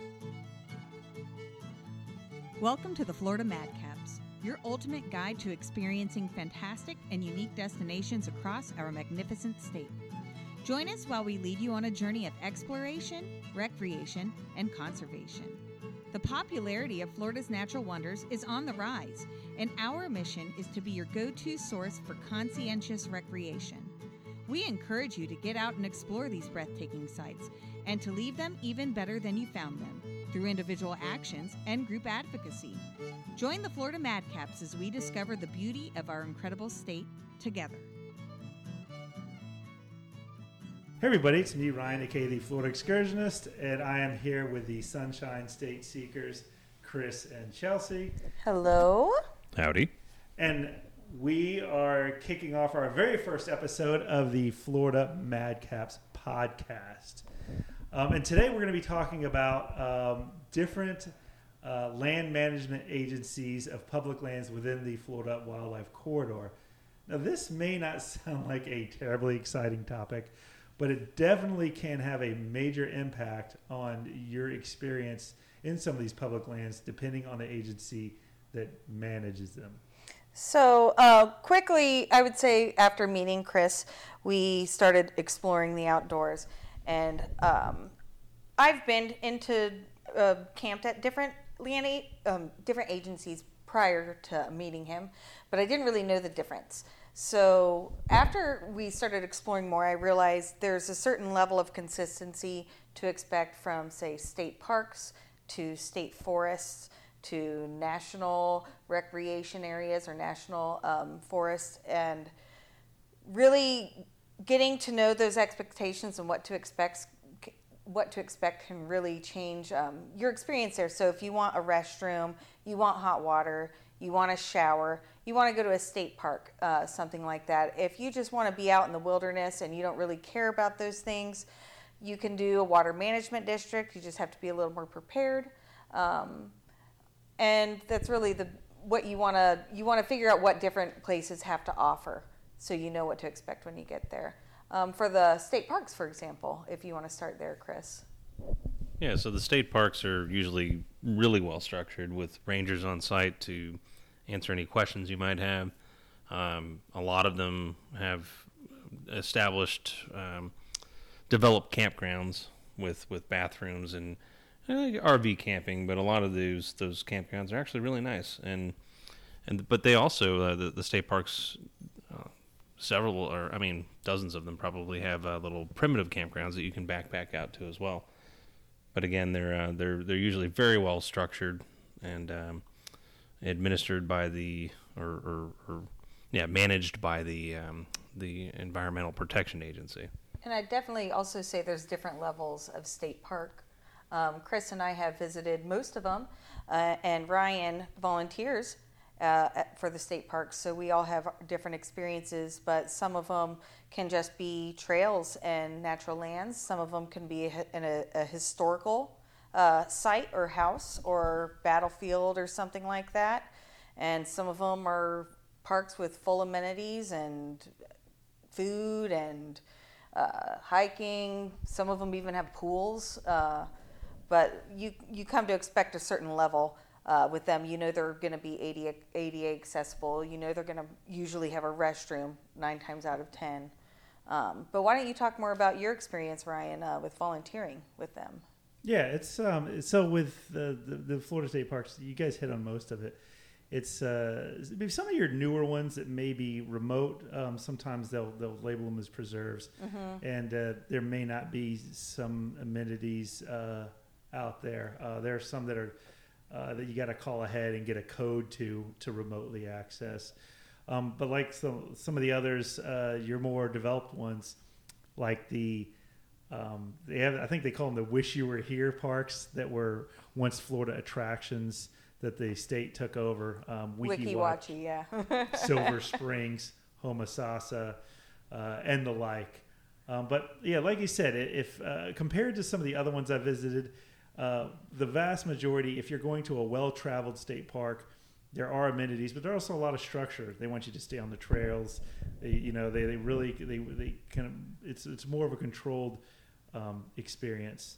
Welcome to the Florida Madcaps, your ultimate guide to experiencing fantastic and unique destinations across our magnificent state. Join us while we lead you on a journey of exploration, recreation, and conservation. The popularity of Florida's natural wonders is on the rise, and our mission is to be your go-to source for conscientious recreation. We encourage you to get out and explore these breathtaking sites, and to leave them even better than you found them, through individual actions and group advocacy. Join the Florida Madcaps as we discover the beauty of our incredible state together. Hey everybody, it's me, Ryan, aka the Florida Excursionist, and I am here with the Sunshine State Seekers, Chris and Chelsea. Hello. Howdy. And we are kicking off our very first episode of the Florida Madcaps podcast. And today we're going to be talking about different land management agencies of public lands within the Florida Wildlife Corridor. Now, this may not sound like a terribly exciting topic, but it definitely can have a major impact on your experience in some of these public lands, depending on the agency that manages them. So quickly, I would say after meeting Chris, we started exploring the outdoors. And I've been camped at different agencies prior to meeting him, but I didn't really know the difference. So after we started exploring more, I realized there's a certain level of consistency to expect from, say, state parks to state forests to national recreation areas or national forests, and really getting to know those expectations and what to expect can really change your experience there. So if you want a restroom, you want hot water, you want a shower, you want to go to a state park, something like that. If you just want to be out in the wilderness and you don't really care about those things, you can do a water management district. You just have to be a little more prepared. And that's really what you want to figure out what different places have to offer, so you know what to expect when you get there. For the state parks, for example, if you want to start there, Chris. Yeah, so the state parks are usually really well structured with rangers on site to answer any questions you might have. A lot of them have established, developed campgrounds with bathrooms and RV camping, but a lot of those campgrounds are actually really nice. But they also the state parks. Dozens of them probably have little primitive campgrounds that you can backpack out to as well. But again, they're usually very well structured and administered by managed by the Environmental Protection Agency. And I definitely also say there's different levels of state park. Chris and I have visited most of them, and Ryan volunteers for the state parks, so we all have different experiences, but some of them can just be trails and natural lands. Some of them can be in a historical site or house or battlefield or something like that, and some of them are parks with full amenities and food and hiking. Some of them even have pools, but you come to expect a certain level. With them, you know they're going to be ADA accessible. You know they're going to usually have a restroom 9 times out of 10. But why don't you talk more about your experience, Ryan, with volunteering with them? Yeah, it's so with the Florida State Parks, you guys hit on most of it. It's maybe some of your newer ones that may be remote. Sometimes they'll label them as preserves, and there may not be some amenities out there. There are some that are. That you got to call ahead and get a code to remotely access. But like some of the others, your more developed ones, like they have, I think they call them the Wish You Were Here parks that were once Florida attractions that the state took over. Wiki Wachi, yeah. Silver Springs, Homosassa, and the like. But yeah, like you said, if compared to some of the other ones I visited, the vast majority, if you're going to a well-traveled state park, there are amenities, but there's also a lot of structure. They want you to stay on the trails. They really kind of it's more of a controlled experience.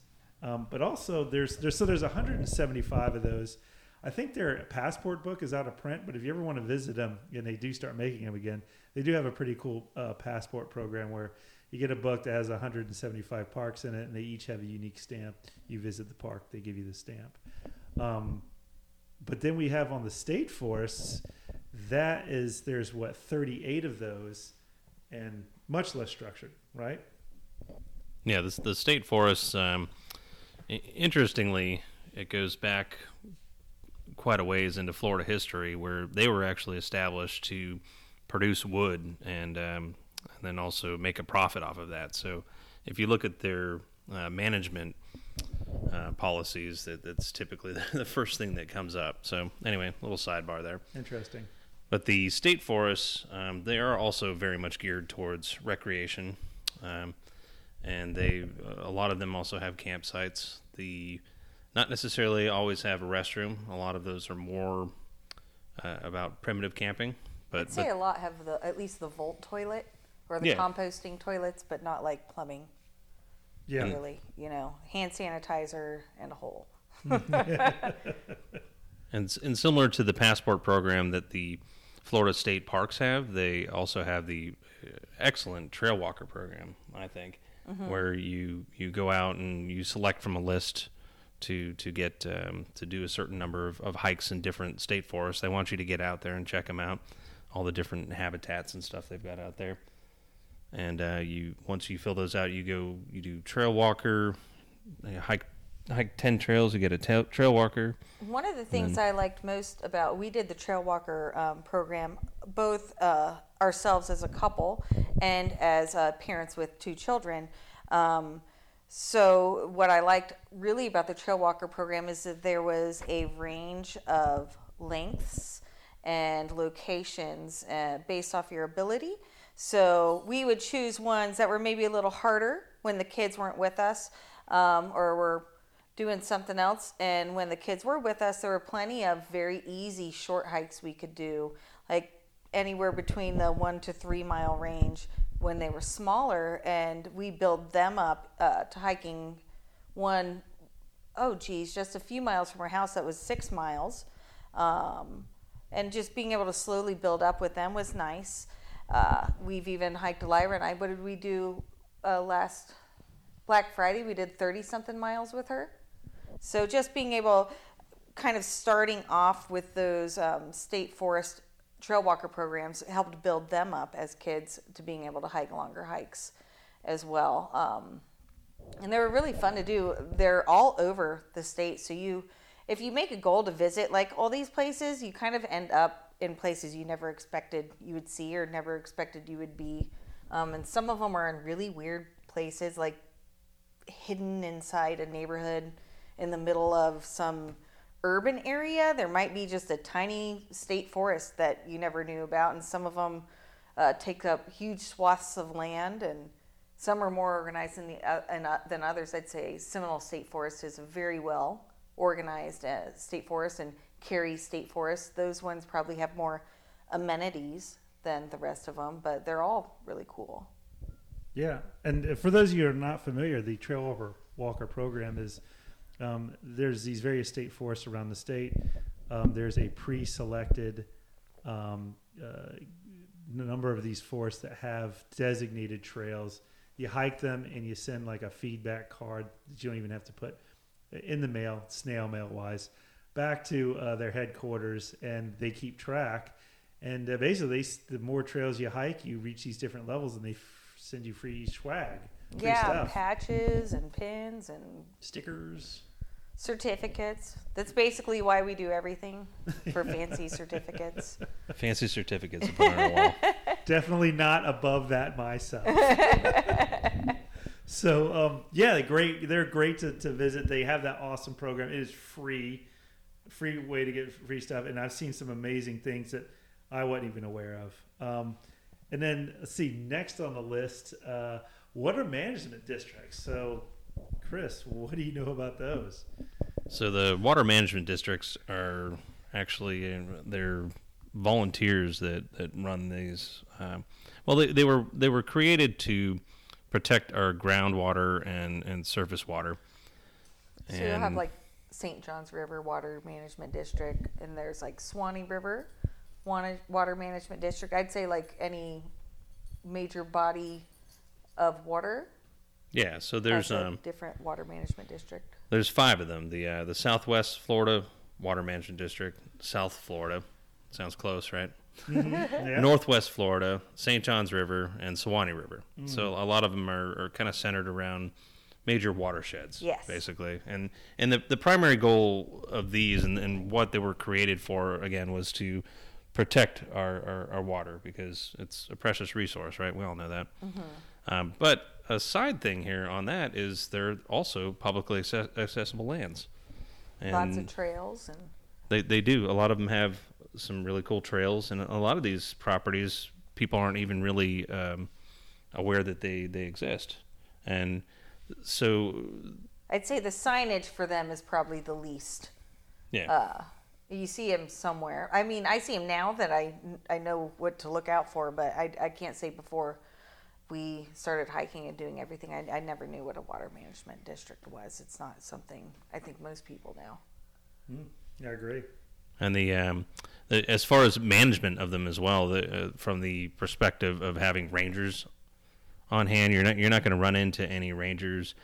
But also there's 175 of those. I think their passport book is out of print, but if you ever want to visit them, and they do start making them again, they do have a pretty cool passport program where you get a book that has 175 parks in it, and they each have a unique stamp. You visit the park, they give you the stamp. But then we have on the state forests, there's 38 of those, and much less structured, right? Yeah, the state forests, interestingly, it goes back quite a ways into Florida history, where they were actually established to produce wood and then also make a profit off of that. So if you look at their management policies, that's typically the first thing that comes up. So anyway, a little sidebar there. Interesting. But the state forests, they are also very much geared towards recreation, and a lot of them also have campsites. Not necessarily always have a restroom. A lot of those are more about primitive camping. I'd say a lot have at least the Volt toilet or the composting toilets, but not like plumbing. Yeah. Really, hand sanitizer and a hole. And similar to the passport program that the Florida state parks have, they also have the excellent trail walker program, I think, where you go out and you select from a list to get to do a certain number of hikes in different state forests. They want you to get out there and check them out, all the different habitats and stuff they've got out there. And once you fill those out, you do trail walker, hike 10 trails, you get a trail walker. One of the things I liked most about, we did the trail walker program, both ourselves as a couple and as parents with 2 children. So what I liked really about the trail walker program is that there was a range of lengths and locations based off your ability. So we would choose ones that were maybe a little harder when the kids weren't with us, or were doing something else. And when the kids were with us, there were plenty of very easy short hikes we could do, like anywhere between the 1 to 3 mile range when they were smaller. And we build them up to hiking just a few miles from our house that was 6 miles. And just being able to slowly build up with them was nice. We've even hiked Lyra and I. What did we do last Black Friday? We did 30-something miles with her. So just being able, kind of starting off with those state forest trail walker programs helped build them up as kids to being able to hike longer hikes as well. And they were really fun to do. They're all over the state. So if you make a goal to visit like all these places, you kind of end up in places you never expected you would see or never expected you would be. And some of them are in really weird places, like hidden inside a neighborhood in the middle of some urban area. There might be just a tiny state forest that you never knew about, and some of them take up huge swaths of land, and some are more organized than others. I'd say Seminole State Forest is a very well organized state forest, and Cary State Forest, those ones probably have more amenities than the rest of them, but they're all really cool. Yeah, and for those of you who are not familiar, the Trail Walker program is there's these various state forests around the state. There's a pre-selected number of these forests that have designated trails. You hike them and you send like a feedback card that you don't even have to put in the mail, snail mail wise, back to their headquarters, and they keep track. And basically, the more trails you hike, you reach these different levels, and they send you free swag. Free stuff. Patches and pins and stickers. Certificates. That's basically why we do everything, for fancy certificates. Fancy certificates to put on our wall. Definitely not above that myself. So, they're great to visit. They have that awesome program. It is free way to get free stuff. And I've seen some amazing things that I wasn't even aware of. And then, let's see, next on the list, water management districts. So, Chris, what do you know about those? So the water management districts are actually they're volunteers that run these. They were created to protect our groundwater and surface water. So you'll have like St. Johns River Water Management District, and there's like Swanee River Water Management District. I'd say like any major body of water Yeah, so there's has a different water management district. there's 5 of them. The Southwest Florida Water Management District, South Florida, sounds close, right? Yeah. Northwest Florida, St. Johns River, and Suwannee River. So a lot of them are kind of centered around major watersheds, Yes. basically. And the primary goal of these and what they were created for, again, was to protect our water, because it's a precious resource, right? We all know that. But a side thing here on that is they're also publicly accessible lands. And Lots of trails and they do. A lot of them have some really cool trails, and a lot of these properties, people aren't even really aware that they exist. And so, I'd say the signage for them is probably the least. yeah, You see them somewhere. I mean, I see them now that I know what to look out for, but I can't say before we started hiking and doing everything. I never knew what a water management district was. It's not something I think most people know. I agree. and the as far as management of them as well, from the perspective of having rangers on hand, you're not going to run into any rangers.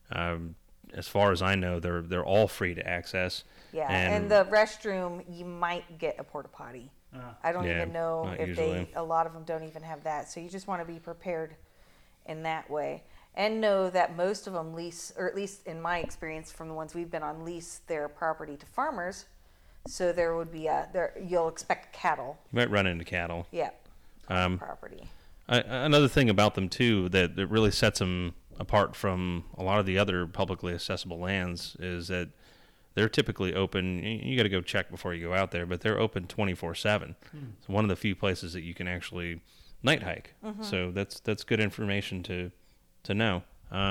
As far as I know, they're all free to access. Yeah, and the restroom, you might get a porta potty. I don't Yeah, even know not if usually. a lot of them don't even have that. So you just want to be prepared in that way. And know that most of them lease, or at least in my experience from the ones we've been on, lease their property to farmers. So there would be you'll expect cattle. You might run into cattle. Yeah, on the property. Another thing about them too that really sets them apart from a lot of the other publicly accessible lands is that they're typically open. You got to go check before you go out there, but they're open 24/7. It's one of the few places that you can actually night hike. So that's good information to know.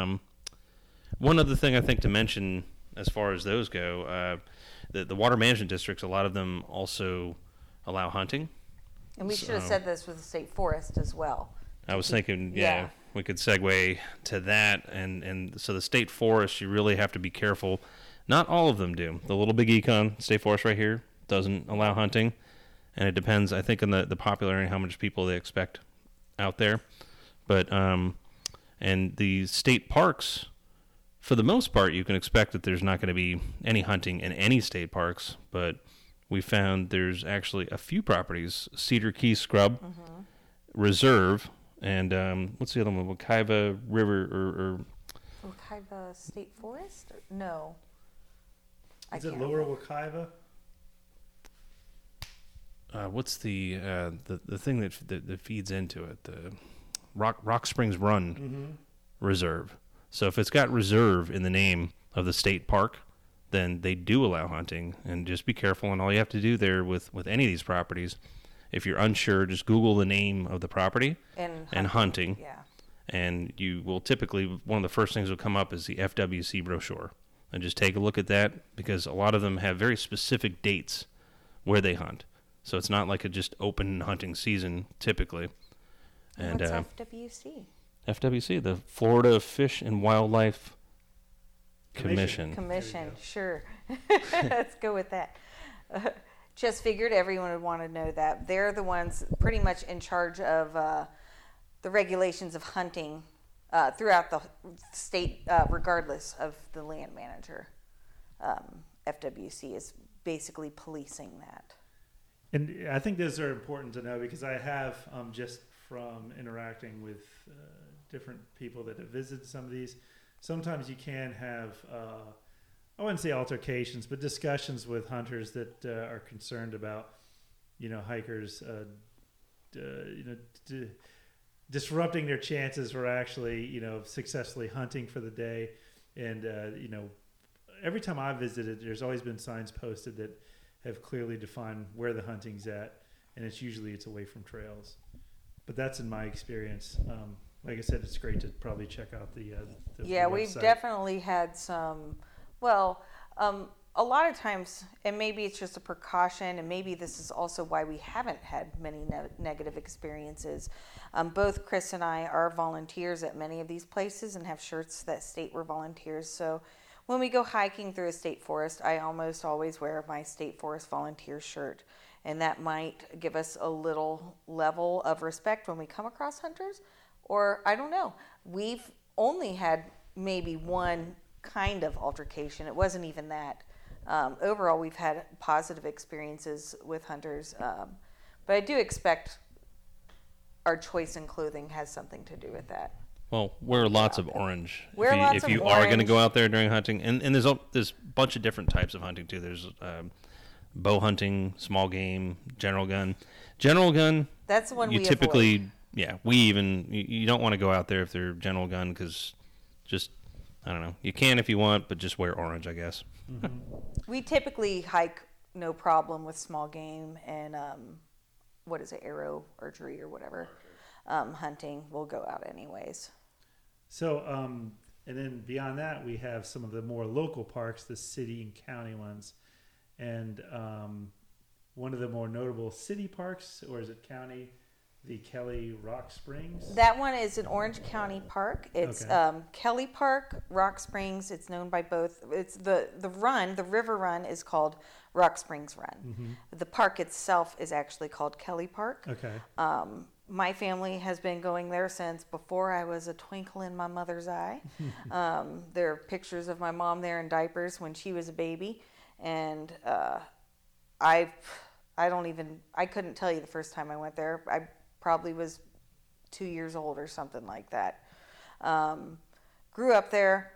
One other thing I think to mention as far as those go, the water management districts, a lot of them also allow hunting. And we should have said this with the state forest as well. I was thinking, yeah. we could segue to that. And so the state forest, you really have to be careful. Not all of them do. The Little Big Econ State Forest right here doesn't allow hunting. And it depends, I think, on the popularity and how much people they expect out there. But, and the state parks, for the most part, you can expect that there's not going to be any hunting in any state parks. But we found there's actually a few properties, Cedar Key Scrub Reserve, and what's the other one? Wekiva River or Wekiva State Forest? No. Is it Lower Wekiva? what's the thing that feeds into it? The Rock Springs Run Reserve. So if it's got reserve in the name of the state park, then they do allow hunting. And just be careful. And all you have to do there with any of these properties, if you're unsure, just Google the name of the property and hunting. Yeah. And you will typically, one of the first things that will come up is the FWC brochure. And just take a look at that, because a lot of them have very specific dates where they hunt. So it's not like a just open hunting season typically. And What's FWC? FWC, the Florida Fish and Wildlife Commission. Commission, sure. Let's go with that. Just figured everyone would want to know that. They're the ones pretty much in charge of the regulations of hunting throughout the state, regardless of the land manager. FWC is basically policing that. And I think those are important to know, because I have, just from interacting with different people that have visited some of these, sometimes you can have, I wouldn't say altercations, but discussions with hunters that are concerned about, hikers, disrupting their chances for actually, successfully hunting for the day. And, every time I've visited, there's always been signs posted that have clearly defined where the hunting's at, and it's away from trails. But that's in my experience. Like I said, it's great to probably check out the Yeah, the we've website. definitely had some, a lot of times, and maybe it's just a precaution, and maybe this is also why we haven't had many negative experiences. Both Chris and I are volunteers at many of these places and have shirts that state we're volunteers. So when we go hiking through a state forest, I almost always wear my state forest volunteer shirt. And that might give us a little level of respect when we come across hunters. Or, I don't know. We've only had maybe one kind of altercation. It wasn't even that. Overall, we've had positive experiences with hunters. But I do expect our choice in clothing has something to do with that. Well, wear lots of orange. If you are going to go out there during hunting, and there's a bunch of different types of hunting too. There's bow hunting, small game, general gun. General gun. That's the one you we typically avoid. Yeah. You don't want to go out there if they're general gun because just I don't know. You can if you want, but just wear orange, I guess. Mm-hmm. We typically hike no problem with small game and arrow archery or whatever. Hunting, we'll go out anyways. So, and then beyond that, we have some of the more local parks, the city and county ones. And one of the more notable city parks, or is it county, the Kelly Rock Springs? That one is an Orange County park. It's Okay. Kelly Park, Rock Springs. It's known by both. It's the river run is called Rock Springs Run. Mm-hmm. The park itself is actually called Kelly Park. Okay. My family has been going there since before I was a twinkle in my mother's eye. There are pictures of my mom there in diapers when she was a baby, and I couldn't tell you the first time I went there. I probably was 2 years old or something like that. Grew up there,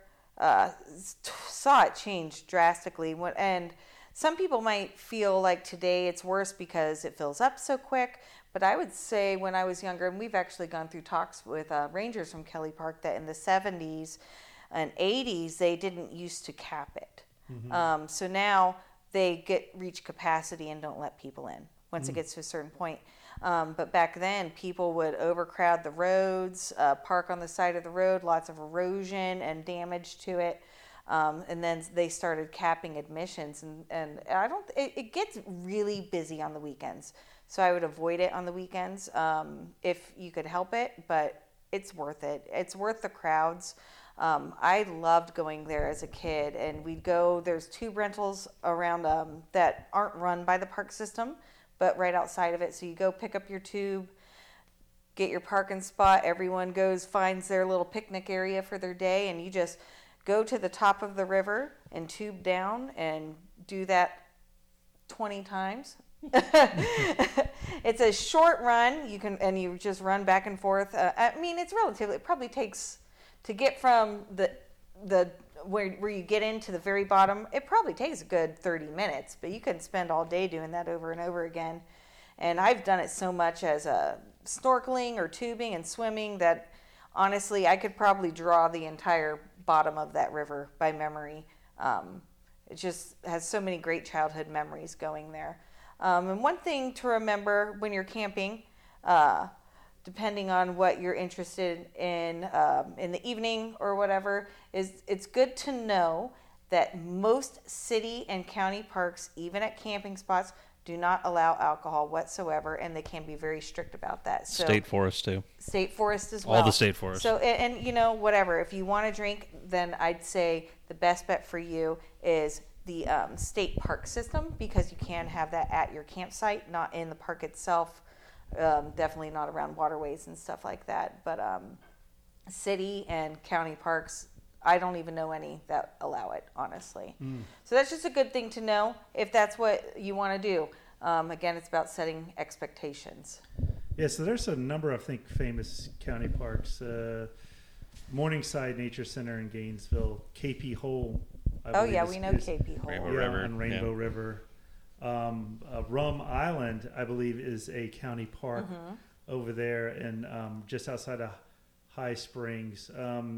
saw it change drastically, and some people might feel like today it's worse because it fills up so quick. But I would say when I was younger, and we've actually gone through talks with rangers from Kelly Park, that in the 70s and 80s, they didn't used to cap it. Mm-hmm. So now they reach capacity and don't let people in once it gets to a certain point. But back then, people would overcrowd the roads, park on the side of the road, lots of erosion and damage to it. And then they started capping admissions, and it gets really busy on the weekends. So I would avoid it on the weekends if you could help it, but it's worth it. It's worth the crowds. I loved going there as a kid, and we'd go. There's 2 rentals around that aren't run by the park system, but right outside of it. So you go pick up your tube, get your parking spot. Everyone finds their little picnic area for their day, and you just go to the top of the river and tube down and do that 20 times. It's a short run. You just run back and forth. It's relatively. It probably takes to get from the where you get into the very bottom. It probably takes a good 30 minutes, but you can spend all day doing that over and over again. And I've done it so much as snorkeling or tubing and swimming that honestly, I could probably draw the entire bottom of that river by memory. It just has so many great childhood memories going there. And one thing to remember when you're camping, depending on what you're interested in the evening or whatever, is it's good to know that most city and county parks, even at camping spots, do not allow alcohol whatsoever, and they can be very strict about that. So, State forest too. State forest as well. All the state forests. So, and whatever. If you want to drink, then I'd say the best bet for you is the state park system, because you can have that at your campsite, not in the park itself. Definitely not around waterways and stuff like that. But city and county parks, I don't even know any that allow it, honestly. So that's just a good thing to know if that's what you want to do. Again, it's about setting expectations. Yeah, so there's a number of, I think, famous county parks. Morningside Nature Center in Gainesville, KP Hole. We know KP Hole. Rainbow Yeah, River. and Rainbow River. Rum Island, I believe, is a county park over there, and just outside of High Springs.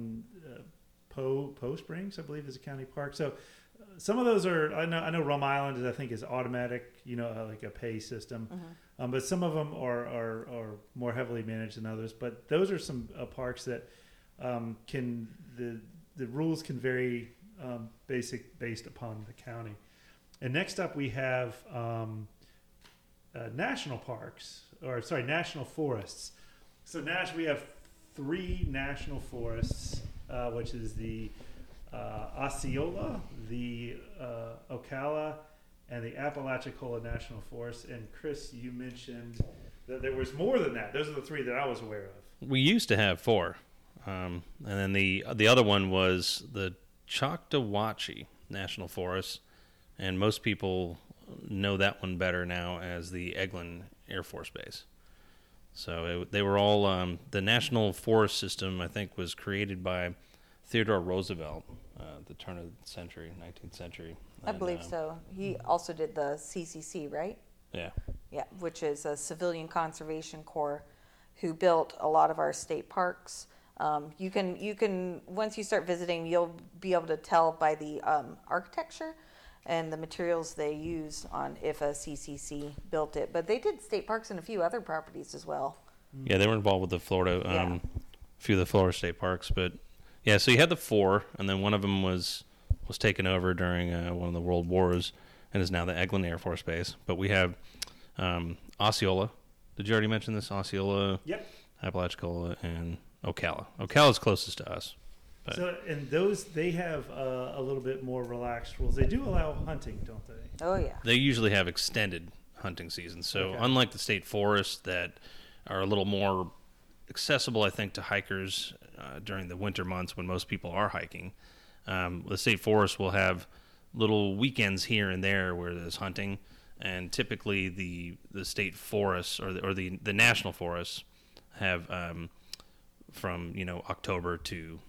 Poe Springs, I believe, is a county park. So some of those are. I know Rum Island is automatic, like a pay system. But some of them are more heavily managed than others. But those are some parks that the rules can vary based upon the county. And next up we have national forests. So we have 3 national forests, which is the Osceola, the Ocala, and the Apalachicola National Forest. And Chris, you mentioned that there was more than that. Those are the three that I was aware of. We used to have four, and then the other one was the Choctawhatchee National Forest, and most people know that one better now as the Eglin Air Force Base. So they were all the National Forest System. I think was created by Theodore Roosevelt, at the turn of the century, 19th century. I believe so. He also did the CCC, right? Yeah. Yeah, which is a civilian conservation corps who built a lot of our state parks. You can once you start visiting, you'll be able to tell by the architecture and the materials they use on if a CCC built it. But they did state parks and a few other properties as well. Yeah, they were involved with the Florida, a few of the Florida state parks. But yeah, so you had the four, and then one of them was taken over during one of the world wars, and is now the Eglin Air Force Base. But we have Osceola. Did you already mention this? Osceola, Yep. Apalachicola, and Ocala. Ocala's closest to us. But So, and those, they have a little bit more relaxed rules. They do allow hunting, don't they? Oh yeah. they usually have extended hunting seasons. So Okay. unlike the state forests that are a little more accessible, I think, to hikers during the winter months when most people are hiking, the state forest will have little weekends here and there where there's hunting, and typically the state forests or the national forests have from October to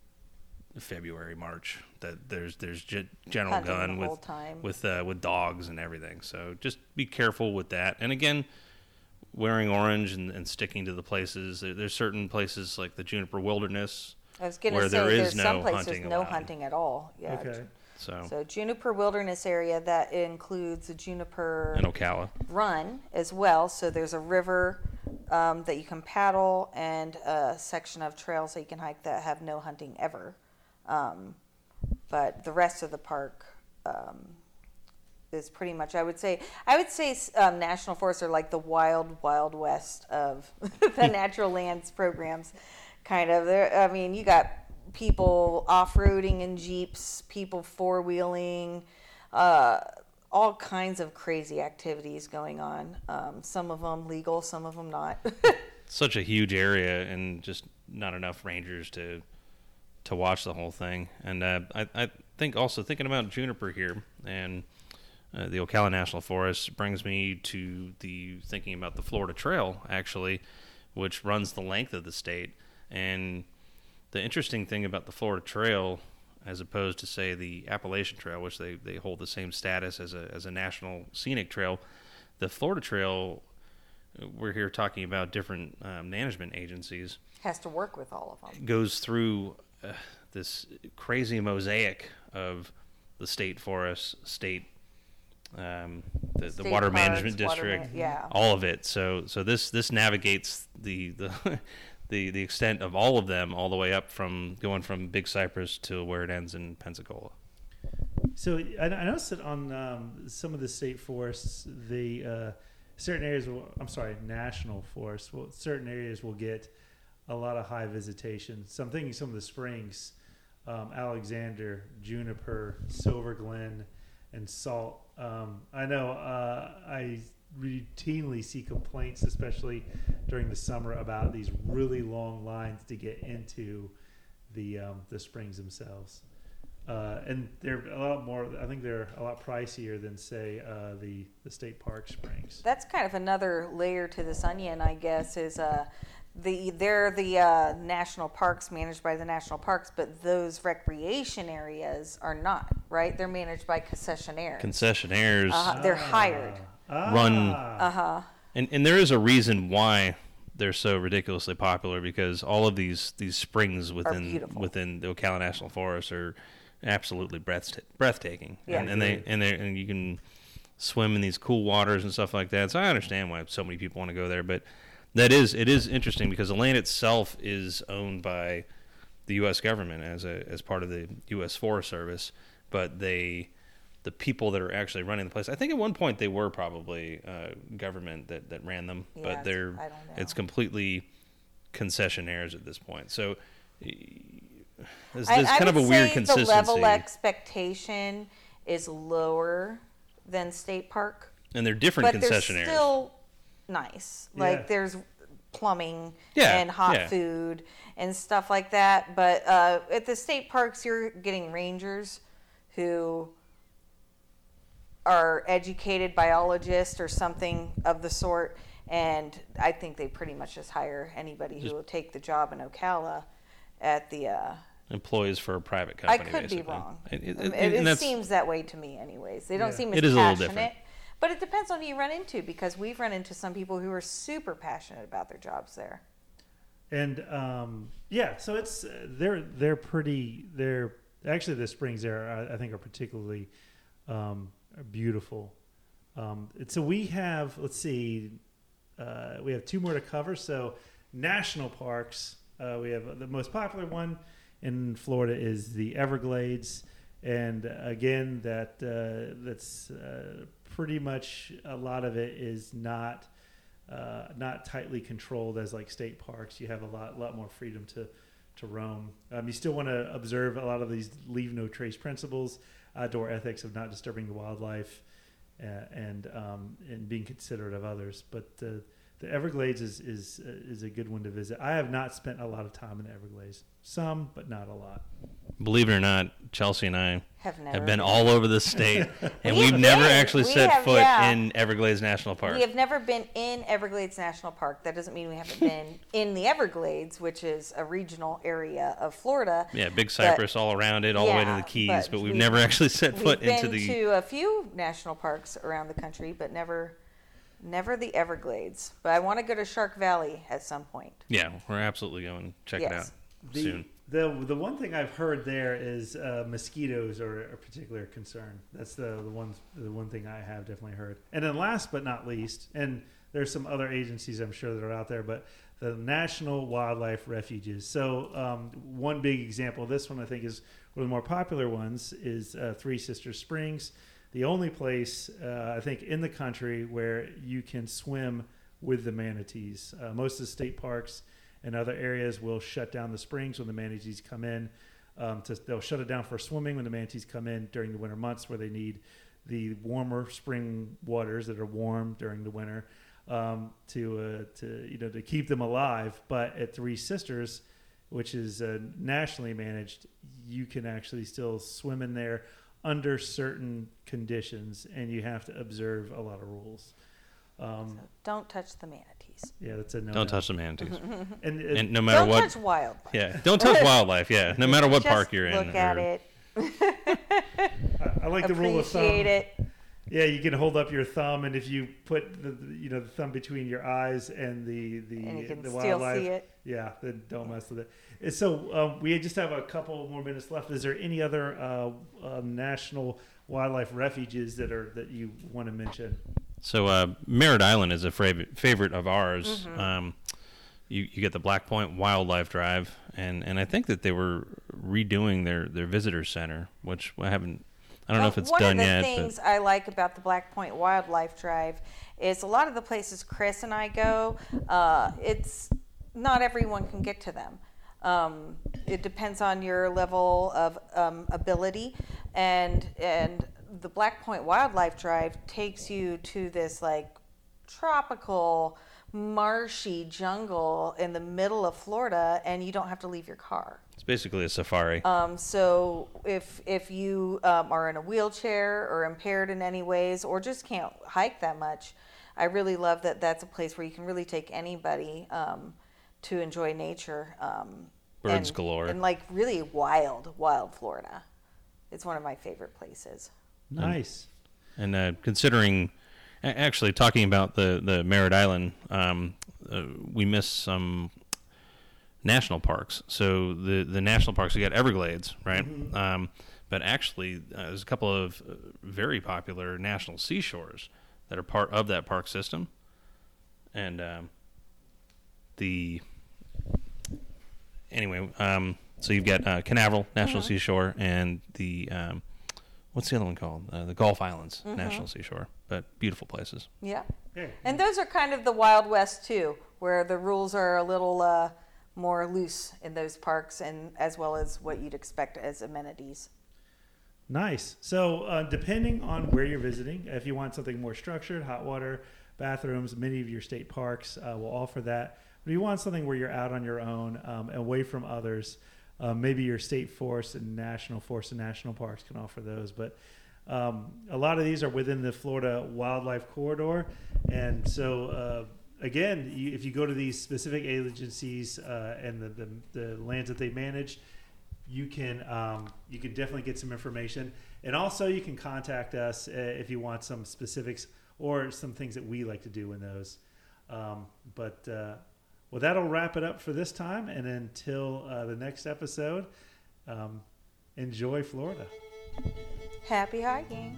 February, March, that there's general Hunting gun the whole time. with dogs and everything. So just be careful with that. And again, wearing orange and sticking to the places. There's certain places like the Juniper Wilderness I was going to where say there is there's some no places hunting no allowed. hunting at all. Yeah. Okay. So Juniper Wilderness area, that includes the Juniper and Ocala. Run as well. So there's a river that you can paddle and a section of trails that you can hike that have no hunting ever. But the rest of the park is pretty much, I would say national forests are like the wild west of the natural lands programs. Kind of. I mean, you got people off-roading in Jeeps, people four-wheeling, all kinds of crazy activities going on. Some of them legal, some of them not. Such a huge area and just not enough rangers to watch the whole thing. And I think also thinking about Juniper here and the Ocala National Forest brings me to the thinking about the Florida Trail, actually, which runs the length of the state. And the interesting thing about the Florida Trail, as opposed to, say, the Appalachian Trail, which they hold the same status as a national scenic trail, the Florida Trail, we're here talking about different management agencies, Has to work with all of them. goes through this crazy mosaic of the state forests, the State water parks, management water district, yeah. all of it. So this navigates the the extent of all of them, all the way up from going from Big Cypress to where it ends in Pensacola. So I noticed that on some of the state forests, certain areas national forests. Well, certain areas will get a lot of high visitation. So I'm thinking some of the springs, Alexander, Juniper, Silver Glen, and Salt. I know I routinely see complaints, especially during the summer, about these really long lines to get into the springs themselves. And they're a lot more. I think they're a lot pricier than, say, the state park springs. That's kind of another layer to this onion, I guess, is they're the national parks managed by the national parks, but those recreation areas are not, right? They're managed by concessionaires. They're hired. Run. And there is a reason why they're so ridiculously popular, because all of these springs within the Ocala National Forest are absolutely breathtaking. Yeah. And you can swim in these cool waters and stuff like that. So I understand why so many people want to go there, but it is interesting because the land itself is owned by the U.S. government as part of the U.S. Forest Service, but the people that are actually running the place, I think at one point they were probably government that ran them, but I don't know. it's completely concessionaires at this point. So there's I kind of a would weird say consistency. the level expectation is lower than State Park, And they're different but they're concessionaires. still nice. Like Yeah. there's plumbing Yeah, and hot yeah. food and stuff like that. But at the state parks, you're getting rangers who are educated biologists or something of the sort. And I think they pretty much just hire anybody who will take the job in Ocala at the. Employees for a private I company. could be basically. wrong. And It that's- seems that way to me, anyways. They don't Yeah. seem as It is a little passionate. different. But it depends on who you run into, because we've run into some people who are super passionate about their jobs there. And yeah, so it's they're pretty. They're actually the springs there. I think are particularly beautiful. So we have, let's see, we have two more to cover. So national parks. We have the most popular one in Florida is the Everglades, and again, that's pretty much a lot of it is not tightly controlled as like state parks. You have a lot more freedom to roam. You still want to observe a lot of these leave no trace principles, outdoor ethics of not disturbing the wildlife, and being considerate of others. But the Everglades is a good one to visit. I have not spent a lot of time in the Everglades. Some, but not a lot. Believe it or not, Chelsea and I Have never have been been. all over the state, and We've we've never been. actually We set have, foot yeah. in Everglades National Park. We have never been in Everglades National Park. That doesn't mean we haven't been in the Everglades, which is a regional area of Florida. Yeah, big cypress all around it, all the way to yeah, the Keys, but but we've we've- never actually set foot We've into been the. to a few national parks around the country, but never the Everglades. But I want to go to Shark Valley at some point. Yeah, we're absolutely going to check it out Yes. soon. The one thing I've heard there is mosquitoes are a particular concern. That's the one thing I have definitely heard. And then last but not least, and there's some other agencies I'm sure that are out there, but the National Wildlife Refuges. So one big example, this one I think is one of the more popular ones, is Three Sisters Springs, the only place I think in the country where you can swim with the manatees. Most of the state parks and other areas will shut down the springs when the manatees come in. They'll shut it down for swimming when the manatees come in during the winter months, where they need the warmer spring waters that are warm during the winter to keep them alive. But at Three Sisters, which is nationally managed, you can actually still swim in there under certain conditions, and you have to observe a lot of rules. So don't touch the manatees. Yeah, that's a no. Don't touch the manatees. And No matter Don't what. touch wildlife. Yeah, don't touch wildlife. Yeah, no matter what Just park you're in. look at it. I like the rule of thumb. Appreciate it. Yeah, you can hold up your thumb, and if you put the thumb between your eyes and the And you can the still wildlife, see it. yeah, then don't mess with it. And so we just have a couple more minutes left. Is there any other national wildlife refuges that you want to mention? So Merritt Island is a favorite of ours. Mm-hmm. You get the Black Point Wildlife Drive, and I think that they were redoing their visitor center, which I don't know if it's done yet. One of the things I like about the Black Point Wildlife Drive is a lot of the places Chris and I go, it's not everyone can get to them. It depends on your level of ability, and the Black Point Wildlife Drive takes you to this like tropical, marshy jungle in the middle of Florida, and you don't have to leave your car. It's basically a safari. So if you are in a wheelchair or impaired in any ways, or just can't hike that much, I really love that that's a place where you can really take anybody to enjoy nature. Birds galore. And like really wild Florida. It's one of my favorite places. Nice. And considering, actually talking about the Merritt Island, we missed some national parks. So the national parks, we got Everglades, right? Mm-hmm. But actually, there's a couple of very popular national seashores that are part of that park system. And so you've got Canaveral National Mm-hmm. Seashore and the what's the other one called? The Gulf Islands National Seashore. But beautiful places. Yeah. Yeah. And those are kind of the Wild West too, where the rules are a little more loose in those parks, and as well as what you'd expect as amenities. Nice. So depending on where you're visiting, if you want something more structured, hot water, bathrooms, many of your state parks will offer that. But if you want something where you're out on your own, away from others, maybe your state forest and national parks can offer those. But a lot of these are within the Florida Wildlife Corridor. And so, again, if you go to these specific agencies and the lands that they manage, you can definitely get some information. And also you can contact us if you want some specifics or some things that we like to do in those. Well, that'll wrap it up for this time. And until the next episode, enjoy Florida. Happy hiking.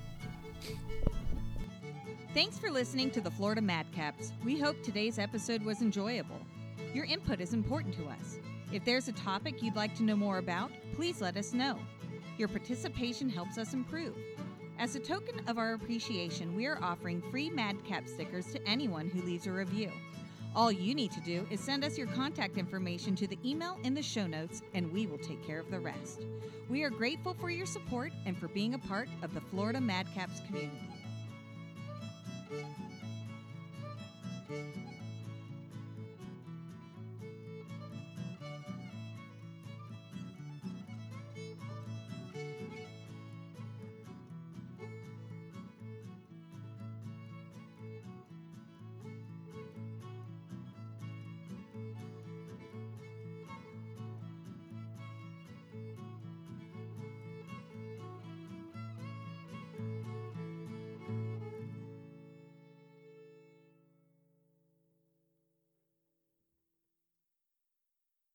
Thanks for listening to the Florida Madcaps. We hope today's episode was enjoyable. Your input is important to us. If there's a topic you'd like to know more about, please let us know. Your participation helps us improve. As a token of our appreciation, we are offering free Madcap stickers to anyone who leaves a review. All you need to do is send us your contact information to the email in the show notes, and we will take care of the rest. We are grateful for your support and for being a part of the Florida Madcaps community.